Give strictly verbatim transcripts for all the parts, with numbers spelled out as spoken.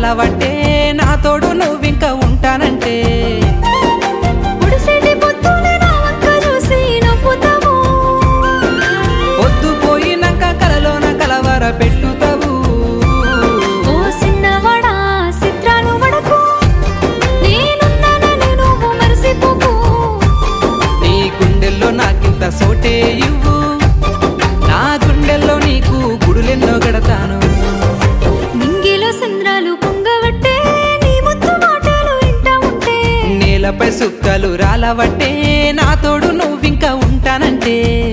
రాలవట్టే నా తోడు నువ్వింక ఉంటానంటే పొద్దు పోయినాక కలలోన కలవర పెట్టుతావు నీ గుండెల్లో నాకింత సోటే ఇవ్వు నా గుండెల్లో నీకు గుడులెన్నో గడతాను నింగిలో సంద్రాలు పొంగవట్టే నీ ముద్దు మాటలు వింటా ఉంటే నేలపై సుక్కలు రాలవట్టే నా తోడు నువ్వింక ఉంటానంటే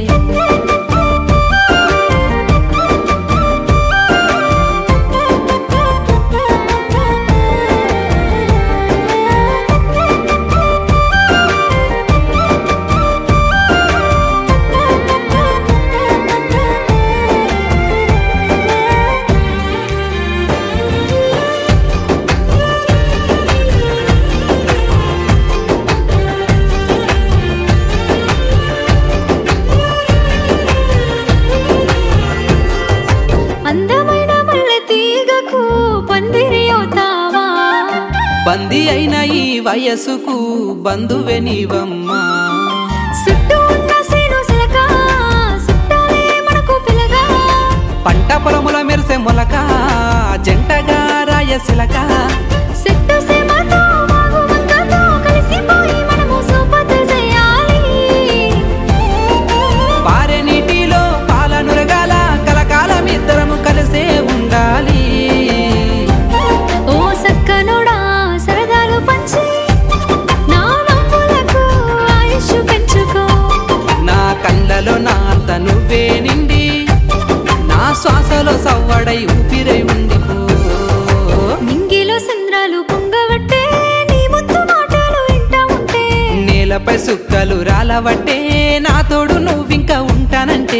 అందమైన మల్లె తీగకు పందిరి అవుతావా బందీ అయిన ఈ వయసుకు బంధువే నీవమ్మా చుట్టూ ఉన్న సేను సిలక చుట్టాలే మనకు పిలగా పంట పొలముల మెరిసే మొలక జంటగా రాయసిలక చెట్టు సేమతో వాగు వంకతో కలిసిపోయి మనము సూపత్ చేయాలి పారే నీటిలో పాల నురగాల కలకాలం ఇద్దరము కలిసే ఉండాలి ఓ సక్కనుడా సరదాలు పంచి నా నవ్వులకు ఆయుష్ పెంచుకో నా కళ్ళలో నా అంత నువ్వే నిండి నా శ్వాసలో సవ్వడై ఊపిరై ఉండిపో నింగిలో సంద్రాలు పొంగవట్టే నీ ముద్దు మాటలు వింటా ఉంటే నేలపై సుక్కలు రాలవట్టే నా తోడు నువ్వింక ఉంటానంటే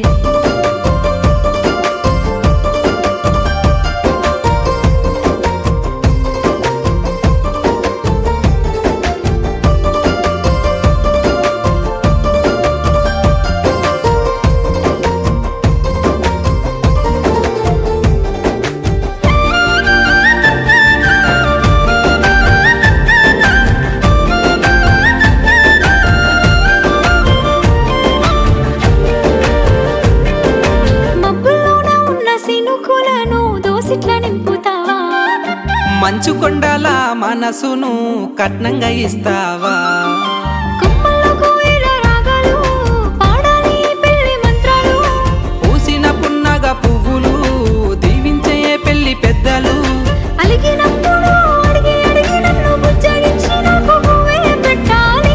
మబ్బుల్లోన ఉన్న సినుకులను దోసిట్ల నింపుతావా మంచు కొండల మనసును కట్నంగా ఇస్తావా కొమ్మల్లో కోయిల రాగాలు పాడాలి పెళ్లి మంత్రాలు పూసిన పున్నగ పువ్వులు దీవించే పెళ్లి పెద్దలు అలిగినప్పుడు అడిగి అడిగి నన్ను బుజ్జగించి నాకు పువ్వే పెట్టాలి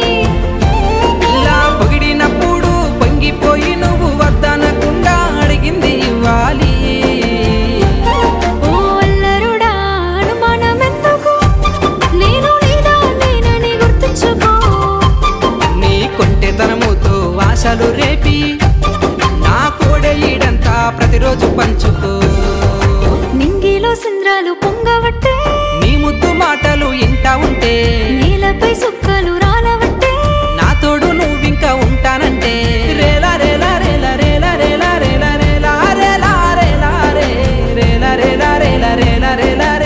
ఇలా పొగిడినప్పుడు పొంగిపోయి నువ్వు వద్దనకుండా అడిగింది ఇవ్వాలి ఓ అల్లరుడా అనుమానమెందుకు నేను నీదా నేనని గుర్తుంచుకో నీ కొంటెతనముతో ఆశలు రేపి నా కోడె ఈడంతా ప్రతిరోజు పంచుకో నింగిలో సంద్రాలు పొంగవట్టే నీ ముద్దు మాటలు ఇంటా ఉంటే నేలపై సుక్కలు రాలవట్టే నా తోడు నువ్వింక ఉంటానంటే రేలా రేలా రేలా రేలా రేలా రేలా రేలా రేలా రేలా రే రేలా రేలా రేలా రేలా రేలా